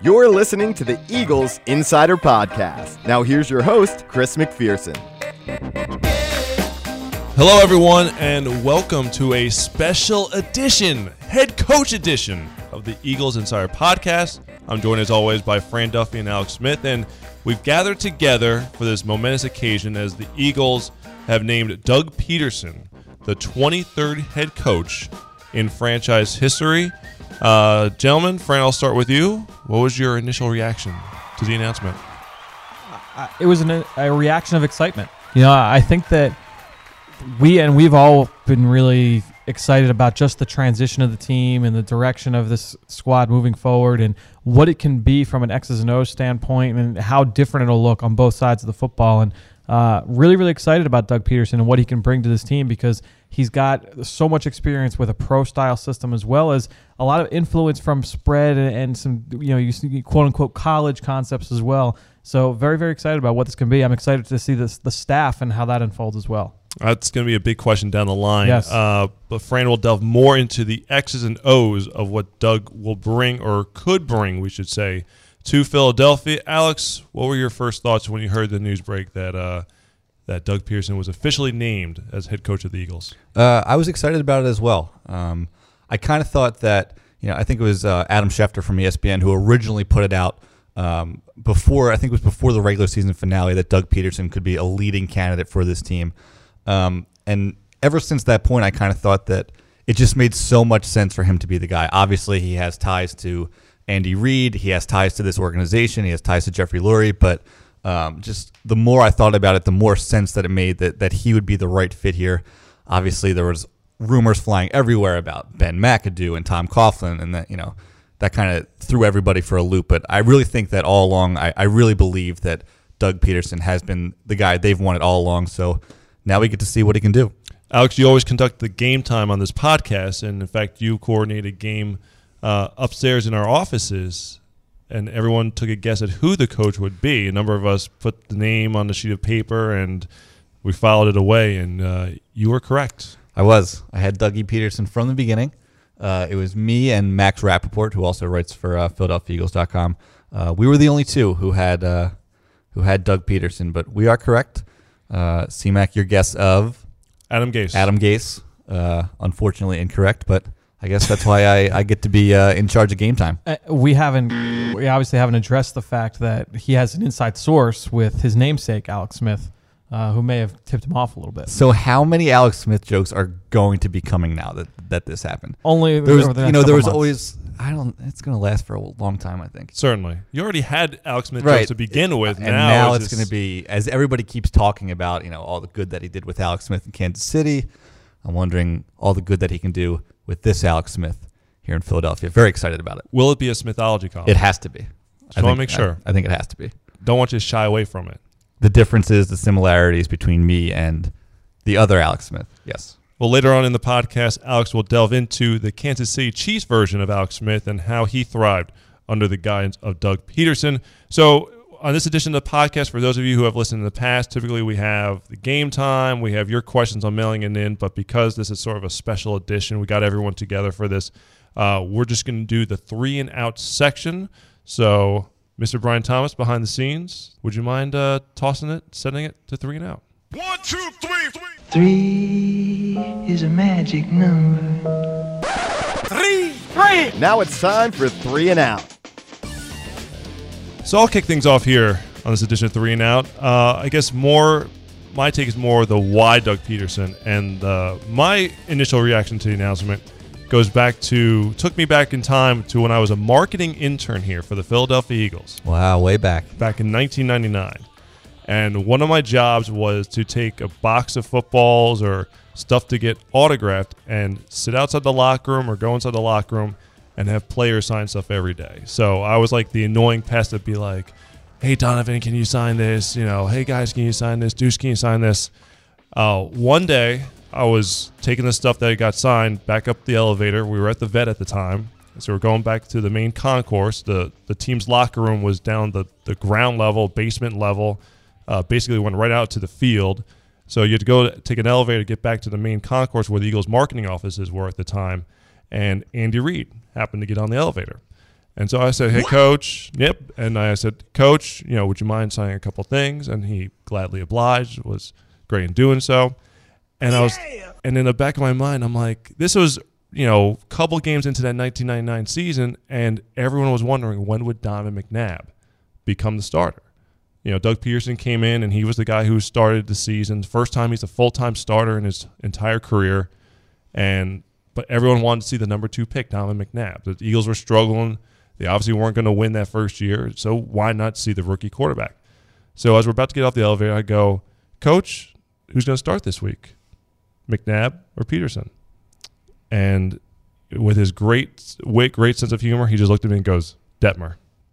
You're listening to the Eagles Insider Podcast. Now here's your host, Chris McPherson. Hello, everyone, and welcome to a special edition, head coach edition of the Eagles Insider Podcast. I'm joined, as always, by Fran Duffy and Alex Smith, and we've gathered together for this momentous occasion as the Eagles have named Doug Pederson the 23rd head coach in franchise history. Gentlemen, Fran, I'll start with you. What was your initial reaction to the announcement? It was a reaction of excitement. You know, I think that we've all been really excited about just the transition of the team and the direction of this squad moving forward and what it can be from an X's and O's standpoint and how different it'll look on both sides of the football. And really, really excited about Doug Pederson and what he can bring to this team because he's got so much experience with a pro-style system as well as a lot of influence from spread and some, you see quote-unquote college concepts as well. So very, very excited about what this can be. I'm excited to see the staff and how that unfolds as well. That's going to be a big question down the line. Yes. But Fran will delve more into the X's and O's of what Doug will bring, or could bring, we should say, to Philadelphia. Alex, what were your first thoughts when you heard the news break that Doug Pederson was officially named as head coach of the Eagles? I was excited about it as well. I kind of thought that, I think it was Adam Schefter from ESPN who originally put it out before the regular season finale, that Doug Pederson could be a leading candidate for this team. And ever since that point, I kind of thought that it just made so much sense for him to be the guy. Obviously, he has ties to Andy Reid. He has ties to this organization. He has ties to Jeffrey Lurie. But just the more I thought about it, the more sense that it made that he would be the right fit here. Obviously, there was rumors flying everywhere about Ben McAdoo and Tom Coughlin, and that kind of threw everybody for a loop. But I really think that all along, I really believe that Doug Pederson has been the guy they've wanted all along. So now we get to see what he can do. Alex, you always conduct the game time on this podcast, and in fact, you coordinated a game upstairs in our offices, and everyone took a guess at who the coach would be. A number of us put the name on the sheet of paper, and we filed it away, and you were correct. I had Dougie Pederson from the beginning. It was me and Max Rappaport, who also writes for PhiladelphiaEagles.com. We were the only two who had Doug Pederson, but we are correct. C-Mac, your guess of? Adam Gase. Unfortunately incorrect, but I guess that's why I get to be in charge of game time. We obviously haven't addressed the fact that he has an inside source with his namesake, Alex Smith, who may have tipped him off a little bit. So how many Alex Smith jokes are going to be coming now that this happened? Only there was months. always. It's going to last for a long time, I think. Certainly. You already had Alex Smith jokes to begin with. And now it's going to be, as everybody keeps talking about, all the good that he did with Alex Smith in Kansas City, I'm wondering all the good that he can do with this Alex Smith here in Philadelphia. Very excited about it. Will it be a Smithology column? It has to be. I want to make sure. I think it has to be. Don't want you to shy away from it. The differences, the similarities between me and the other Alex Smith, yes. Well, later on in the podcast, Alex will delve into the Kansas City Chiefs version of Alex Smith and how he thrived under the guidance of Doug Pederson. So on this edition of the podcast, for those of you who have listened in the past, typically we have the game time, we have your questions on mailing it in, but because this is sort of a special edition, we got everyone together for this. We're just going to do the 3 and out section. So, Mr. Brian Thomas, behind the scenes, would you mind setting it to 3 and out? 1, 2, 3. 3 is a magic number. 3. Now it's time for 3 and out. So I'll kick things off here on this edition of 3 and out. I guess my take is more the why Doug Pederson, and my initial reaction to the announcement took me back in time to when I was a marketing intern here for the Philadelphia Eagles. Wow, way back. Back in 1999. And one of my jobs was to take a box of footballs or stuff to get autographed and sit outside the locker room or go inside the locker room and have players sign stuff every day. So I was like the annoying pest that'd be like, hey, Donovan, can you sign this? Hey, guys, can you sign this? Deuce, can you sign this? One day, I was taking the stuff that got signed back up the elevator. We were at the vet at the time. So we're going back to the main concourse. The team's locker room was down the ground level, basement level. Basically went right out to the field. So you had to go take an elevator to get back to the main concourse where the Eagles marketing offices were at the time. And Andy Reid happened to get on the elevator. And so I said, hey, Coach, yep. And I said, Coach, would you mind signing a couple things? And he gladly obliged, was great in doing so. And and in the back of my mind, I'm like, this was, couple games into that 1999 season, and everyone was wondering when would Donovan McNabb become the starter. Doug Peterson came in, and he was the guy who started the season. First time he's a full-time starter in his entire career. But everyone wanted to see the number 2 pick, Donovan McNabb. The Eagles were struggling. They obviously weren't going to win that first year, so why not see the rookie quarterback? So as we're about to get off the elevator, I go, Coach, who's going to start this week, McNabb or Peterson? And with his great wit, great sense of humor, he just looked at me and goes, Detmer.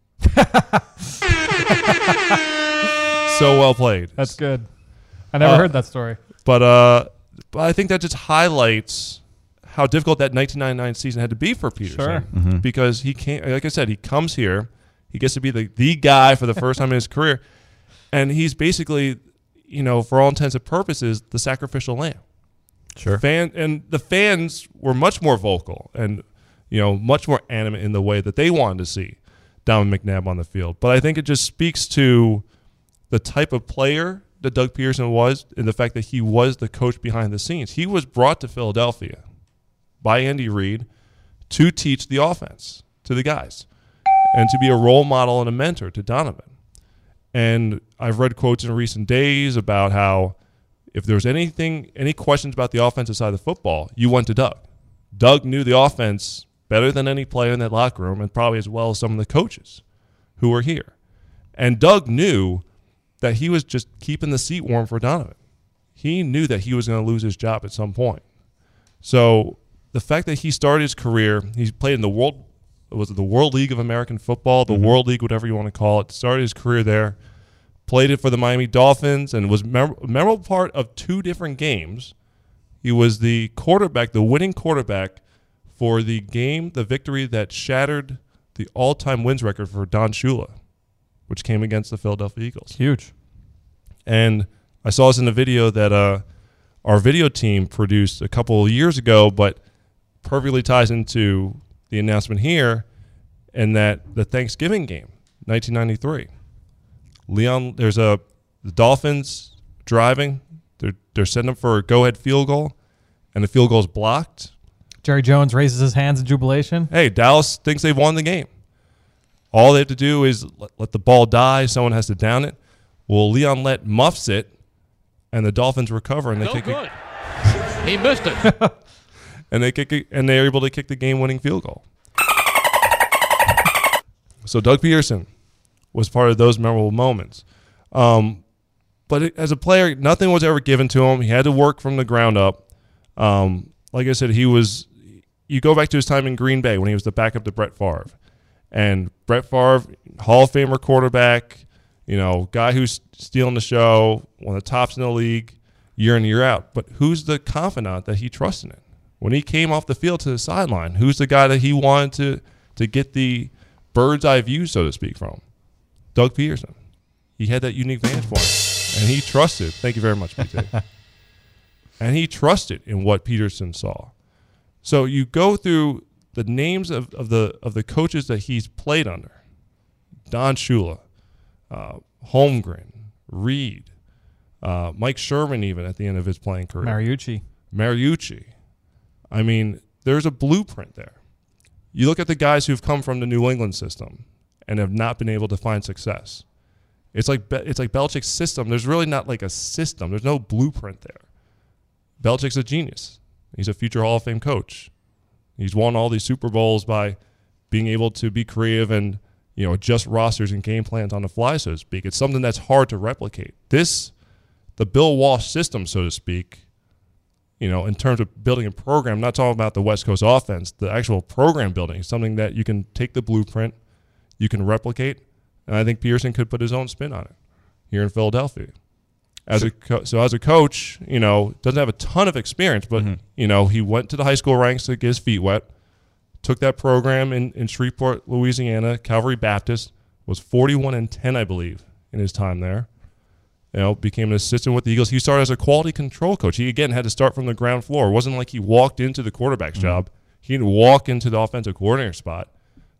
So well played. That's good. I never heard that story. But I think that just highlights how difficult that 1999 season had to be for Peterson. Sure. Mm-hmm. Because he can't, like I said, he comes here, he gets to be the guy for the first time in his career, and he's basically, for all intents and purposes, the sacrificial lamb. Sure. And the fans were much more vocal and, much more animate in the way that they wanted to see Donovan McNabb on the field. But I think it just speaks to the type of player that Doug Peterson was, and the fact that he was the coach behind the scenes. He was brought to Philadelphia by Andy Reid to teach the offense to the guys and to be a role model and a mentor to Donovan. And I've read quotes in recent days about how if there was any questions about the offensive side of the football, you went to Doug. Doug knew the offense better than any player in that locker room, and probably as well as some of the coaches who were here. And Doug knew that he was just keeping the seat warm for Donovan. He knew that he was going to lose his job at some point. So the fact that he started his career, he played in the World League of American Football, the World League, whatever you want to call it, started his career there, played it for the Miami Dolphins, and was a memorable part of 2 different games. He was the quarterback, the winning quarterback for the victory that shattered the all-time wins record for Don Shula, which came against the Philadelphia Eagles. Huge. And I saw this in a video that our video team produced a couple of years ago, but perfectly ties into the announcement here, and that the Thanksgiving game, 1993. The Dolphins driving. They're setting up for a go-ahead field goal, and the field goal's blocked. Jerry Jones raises his hands in jubilation. Hey, Dallas thinks they've won the game. All they have to do is let the ball die. Someone has to down it. Well, Leon Lett muffs it, and the Dolphins recover, and they kick it. He missed it. And they kick it, and they're able to kick the game-winning field goal. So Doug Peterson was part of those memorable moments. But as a player, nothing was ever given to him. He had to work from the ground up. Like I said, you go back to his time in Green Bay when he was the backup to Brett Favre. And Brett Favre, Hall of Famer quarterback, guy who's stealing the show, one of the tops in the league year in, year out. But who's the confidant that he trusted in? When he came off the field to the sideline, who's the guy that he wanted to get the bird's eye view, so to speak, from? Doug Peterson. He had that unique vantage point, and he trusted. Thank you very much, PT. And he trusted in what Peterson saw. So you go through the names of the coaches that he's played under: Don Shula, Holmgren, Reed, Mike Sherman, even at the end of his playing career. Mariucci. I mean, there's a blueprint there. You look at the guys who've come from the New England system and have not been able to find success. It's like Belichick's system. There's really not like a system. There's no blueprint there. Belichick's a genius. He's a future Hall of Fame coach. He's won all these Super Bowls by being able to be creative and adjust rosters and game plans on the fly, so to speak. It's something that's hard to replicate. The Bill Walsh system, so to speak, in terms of building a program, I'm not talking about the West Coast offense, the actual program building is something that you can take the blueprint, you can replicate, and I think Peterson could put his own spin on it here in Philadelphia. As a coach, doesn't have a ton of experience, but he went to the high school ranks to get his feet wet. Took that program in Shreveport, Louisiana, Calvary Baptist. Was 41-10, I believe, in his time there. Became an assistant with the Eagles. He started as a quality control coach. He again had to start from the ground floor. It wasn't like he walked into the quarterback's job. He didn't walk into the offensive coordinator spot.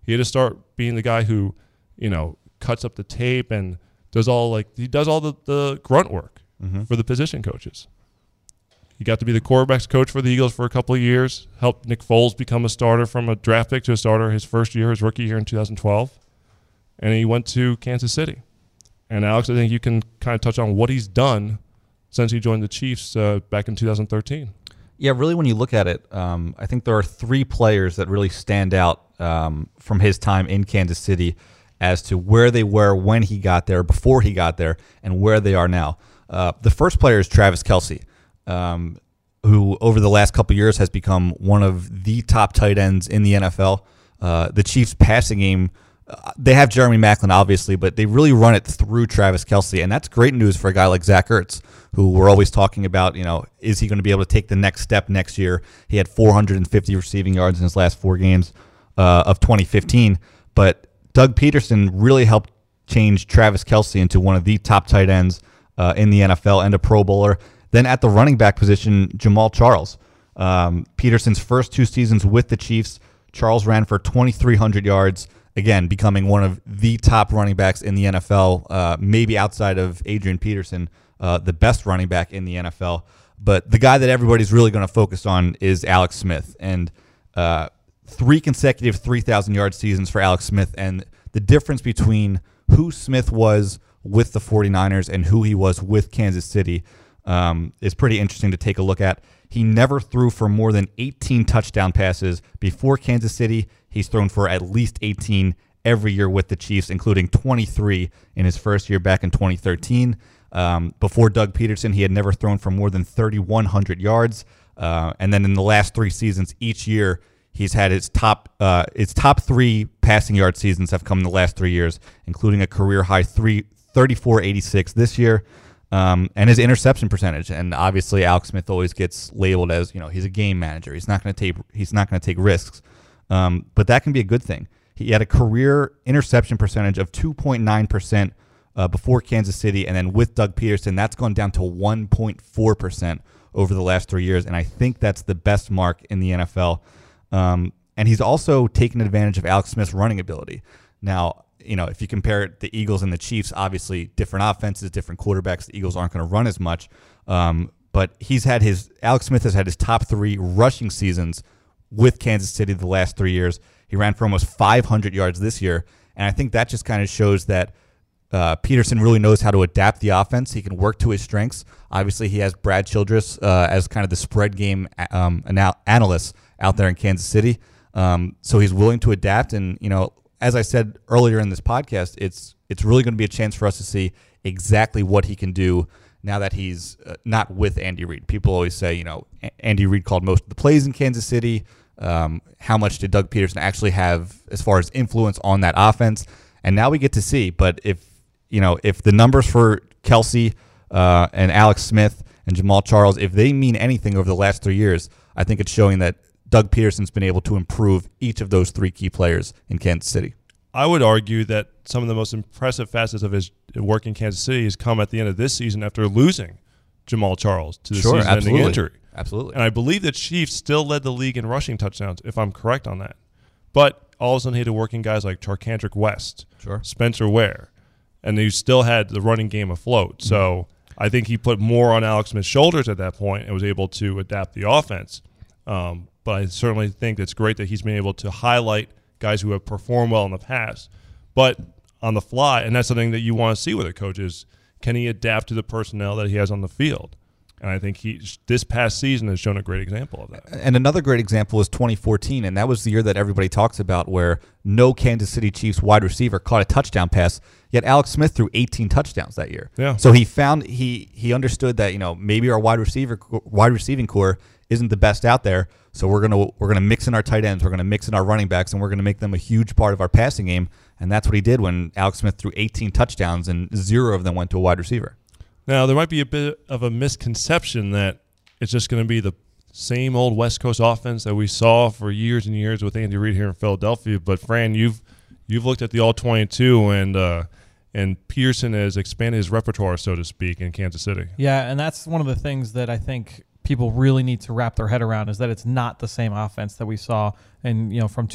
He had to start being the guy who, cuts up the tape and does all the grunt work for the position coaches. He got to be the quarterbacks coach for the Eagles for a couple of years, helped Nick Foles become a starter from a draft pick to a starter his rookie year in 2012. And he went to Kansas City. And Alex, I think you can kind of touch on what he's done since he joined the Chiefs back in 2013. Yeah, really, when you look at it, I think there are 3 players that really stand out from his time in Kansas City as to where they were when he got there, before he got there, and where they are now. The first player is Travis Kelce, who over the last couple of years has become one of the top tight ends in the NFL. The Chiefs' passing game, they have Jeremy Maclin, obviously, but they really run it through Travis Kelce, and that's great news for a guy like Zach Ertz, who we're always talking about, is he going to be able to take the next step next year? He had 450 receiving yards in his last 4 games of 2015, but Doug Peterson really helped change Travis Kelce into one of the top tight ends in the NFL and a Pro Bowler. Then at the running back position, Jamal Charles. Peterson's first 2 seasons with the Chiefs, Charles ran for 2,300 yards, again, becoming one of the top running backs in the NFL, maybe outside of Adrian Peterson, the best running back in the NFL. But the guy that everybody's really going to focus on is Alex Smith. And 3 consecutive 3,000-yard seasons for Alex Smith. And the difference between who Smith was with the 49ers and who he was with Kansas City is pretty interesting to take a look at. He never threw for more than 18 touchdown passes before Kansas City. He's thrown for at least 18 every year with the Chiefs, including 23 in his first year back in 2013. Before Doug Peterson, he had never thrown for more than 3,100 yards. And then in the last 3 seasons, each year, he's had his top 3 passing yard seasons have come in the last 3 years, including a career high 34.86 this year. And his interception percentage, and obviously Alex Smith always gets labeled as he's a game manager. He's not going to take risks, but that can be a good thing. He had a career interception percentage of 2.9% before Kansas City, and then with Doug Peterson, that's gone down to 1.4% over the last 3 years, and I think that's the best mark in the NFL. And he's also taken advantage of Alex Smith's running ability. Now, if you compare the Eagles and the Chiefs, obviously different offenses, different quarterbacks. The Eagles aren't going to run as much. But Alex Smith has had his top 3 rushing seasons with Kansas City the last 3 years. He ran for almost 500 yards this year. And I think that just kind of shows that Peterson really knows how to adapt the offense. He can work to his strengths. Obviously, he has Brad Childress as kind of the spread game analyst out there in Kansas City. So he's willing to adapt. And, as I said earlier in this podcast, it's really going to be a chance for us to see exactly what he can do now that he's not with Andy Reid. People always say, Andy Reid called most of the plays in Kansas City. How much did Doug Peterson actually have as far as influence on that offense? And now we get to see. But if the numbers for Kelce and Alex Smith and Jamal Charles, if they mean anything over the last 3 years, I think it's showing that Doug Peterson's been able to improve each of those 3 key players in Kansas City. I would argue that some of the most impressive facets of his work in Kansas City has come at the end of this season after losing Jamal Charles to the season-ending injury. Absolutely. And I believe the Chiefs still led the league in rushing touchdowns, if I'm correct on that. But all of a sudden he had to work in guys like Charcandrick West, Spencer Ware, and he still had the running game afloat. Mm-hmm. So I think he put more on Alex Smith's shoulders at that point and was able to adapt the offense. But I certainly think it's great that he's been able to highlight guys who have performed well in the past. But on the fly, and that's something that you want to see with a coach is, can he adapt to the personnel that he has on the field? And I think this past season has shown a great example of that. And another great example is 2014, and that was the year that everybody talks about where no Kansas City Chiefs wide receiver caught a touchdown pass, yet Alex Smith threw 18 touchdowns that year. Yeah. So he understood that maybe our wide receiving core isn't the best out there, so we're gonna mix in our tight ends, we're gonna mix in our running backs, and we're gonna make them a huge part of our passing game. And that's what he did when Alex Smith threw 18 touchdowns and 0 of them went to a wide receiver. Now, there might be a bit of a misconception that it's just going to be the same old West Coast offense that we saw for years and years with Andy Reid here in Philadelphia. But, Fran, you've looked at the All-22, and Peterson has expanded his repertoire, so to speak, in Kansas City. Yeah, and that's one of the things that I think people really need to wrap their head around is that it's not the same offense that we saw from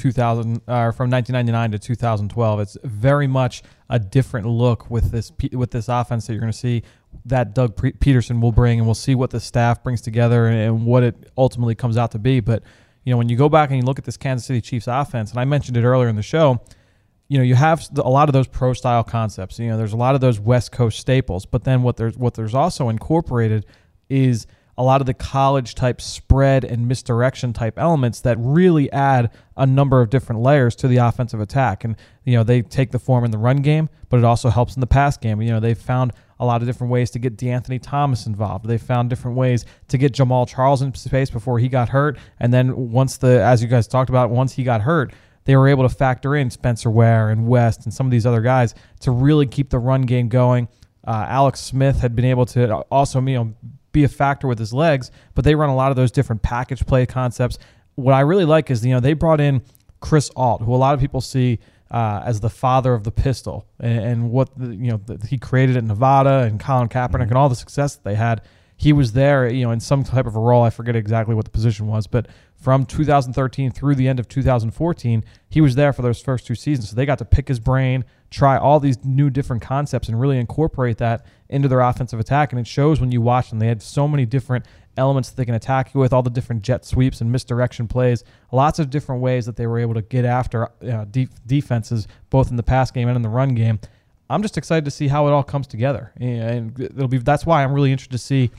1999 to 2012. It's very much a different look with this offense that you're going to see that Doug Peterson will bring, and we'll see what the staff brings together and what it ultimately comes out to be. But when you go back and you look at this Kansas City Chiefs offense, and I mentioned it earlier in the show, you have a lot of those pro style concepts. There's a lot of those West Coast staples, but then what there's also incorporated is a lot of the college type spread and misdirection type elements that really add a number of different layers to the offensive attack. And they take the form in the run game, but it also helps in the pass game. They've found a lot of different ways to get DeAnthony Thomas involved. They found different ways to get Jamal Charles in space before he got hurt. And then as you guys talked about, once he got hurt, they were able to factor in Spencer Ware and West and some of these other guys to really keep the run game going. Alex Smith had been able to also, be a factor with his legs, but they run a lot of those different package play concepts. What I really like is, they brought in Chris Ault, who a lot of people see as the father of the pistol, and what he created at Nevada, and Colin Kaepernick and all the success that they had. He was there, in some type of a role. I forget exactly what the position was, but from 2013 through the end of 2014, he was there for those first 2 seasons. So they got to pick his brain, try all these new different concepts, and really incorporate that into their offensive attack. And it shows when you watch them. They had so many different elements that they can attack you with, all the different jet sweeps and misdirection plays, lots of different ways that they were able to get after defenses, both in the pass game and in the run game. I'm just excited to see how it all comes together. And that's why I'm really interested to see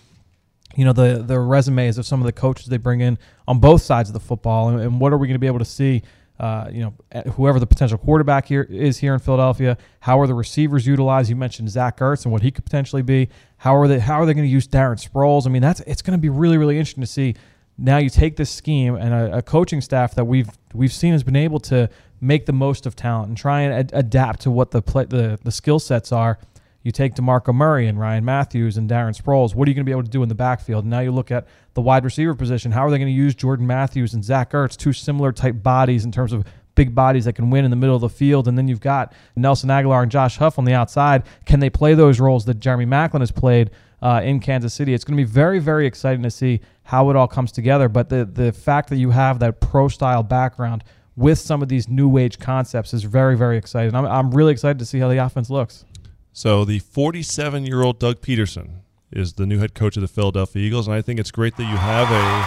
the resumes of some of the coaches they bring in on both sides of the football, and what are we going to be able to see, whoever the potential quarterback here in Philadelphia. How are the receivers utilized? You mentioned Zach Ertz and what he could potentially be. How are they going to use Darren Sproles? I mean, it's going to be really, really interesting to see. Now you take this scheme and a coaching staff that we've seen has been able to make the most of talent and try and adapt to what the skill sets are. You take DeMarco Murray and Ryan Matthews and Darren Sproles. What are you going to be able to do in the backfield? Now you look at the wide receiver position. How are they going to use Jordan Matthews and Zach Ertz, two similar type bodies in terms of big bodies that can win in the middle of the field? And then you've got Nelson Aguilar and Josh Huff on the outside. Can they play those roles that Jeremy Maclin has played in Kansas City? It's going to be very, very exciting to see how it all comes together. But the fact that you have that pro-style background with some of these new age concepts is very, very exciting. I'm really excited to see how the offense looks. So the 47-year-old Doug Peterson is the new head coach of the Philadelphia Eagles, and I think it's great that you have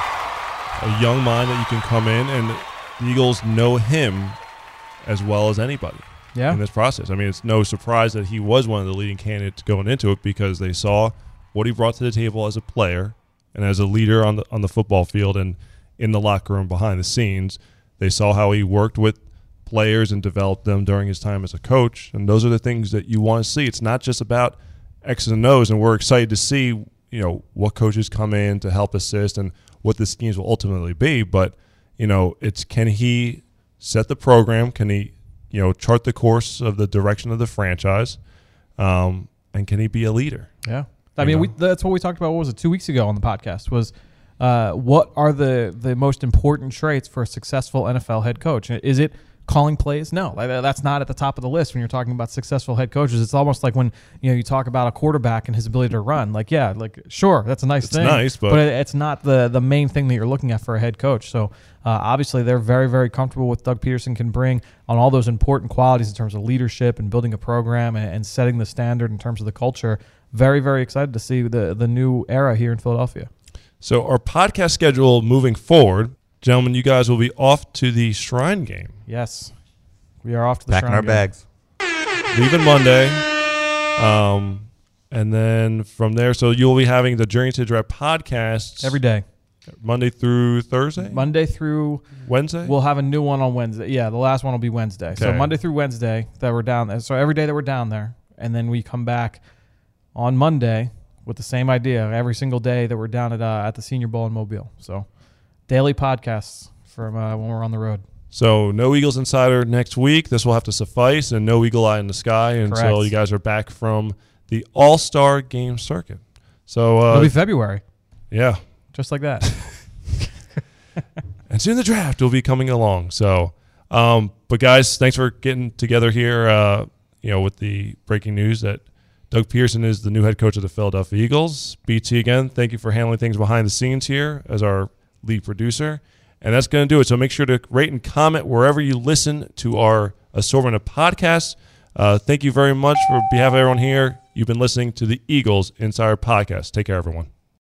a young mind that you can come in, and the Eagles know him as well as anybody in this process. I mean, it's no surprise that he was one of the leading candidates going into it, because they saw what he brought to the table as a player and as a leader on the football field and in the locker room behind the scenes. They saw how he worked with players and developed them during his time as a coach, and those are the things that you want to see. It's not just about X's and O's, and we're excited to see what coaches come in to help assist and what the schemes will ultimately be. But it's, can he set the program? Can he chart the course of the direction of the franchise? And can he be a leader? Yeah, I mean, that's what we talked about. What was it, 2 weeks ago on the podcast? Was what are the most important traits for a successful NFL head coach? Is it calling plays? No, that's not at the top of the list when you're talking about successful head coaches. It's almost like when you talk about a quarterback and his ability to run. Sure, that's a nice thing. Nice, but it's not the main thing that you're looking at for a head coach. So obviously they're very, very comfortable with Doug Peterson can bring on all those important qualities in terms of leadership and building a program and setting the standard in terms of the culture. Very, very excited to see the new era here in Philadelphia. So our podcast schedule moving forward, gentlemen, you guys will be off to the Shrine game. Yes, we are off to the Packing Shrine our game. bags. Leaving Monday. And then from there, so you'll be having the Journey to Draft podcasts Every day. Monday through Thursday? Monday through Wednesday? We'll have a new one on Wednesday. Yeah, the last one will be Wednesday. Okay. So Monday through Wednesday that we're down there. So every day that we're down there. And then we come back on Monday with the same idea every single day that we're down at the Senior Bowl in Mobile. So daily podcasts from when we're on the road. So no Eagles Insider next week. This will have to suffice, and no Eagle Eye in the Sky until Correct. you guys are back from the All-Star Game circuit. So It'll be February. Yeah. Just like that. And soon the draft will be coming along. So, but guys, thanks for getting together here, with the breaking news that Doug Peterson is the new head coach of the Philadelphia Eagles. BT, again, thank you for handling things behind the scenes here as our lead producer. And that's going to do it. So make sure to rate and comment wherever you listen to our assortment of podcasts. Thank you very much for behalf of everyone here. You've been listening to the Eagles Insider Podcast. Take care, everyone.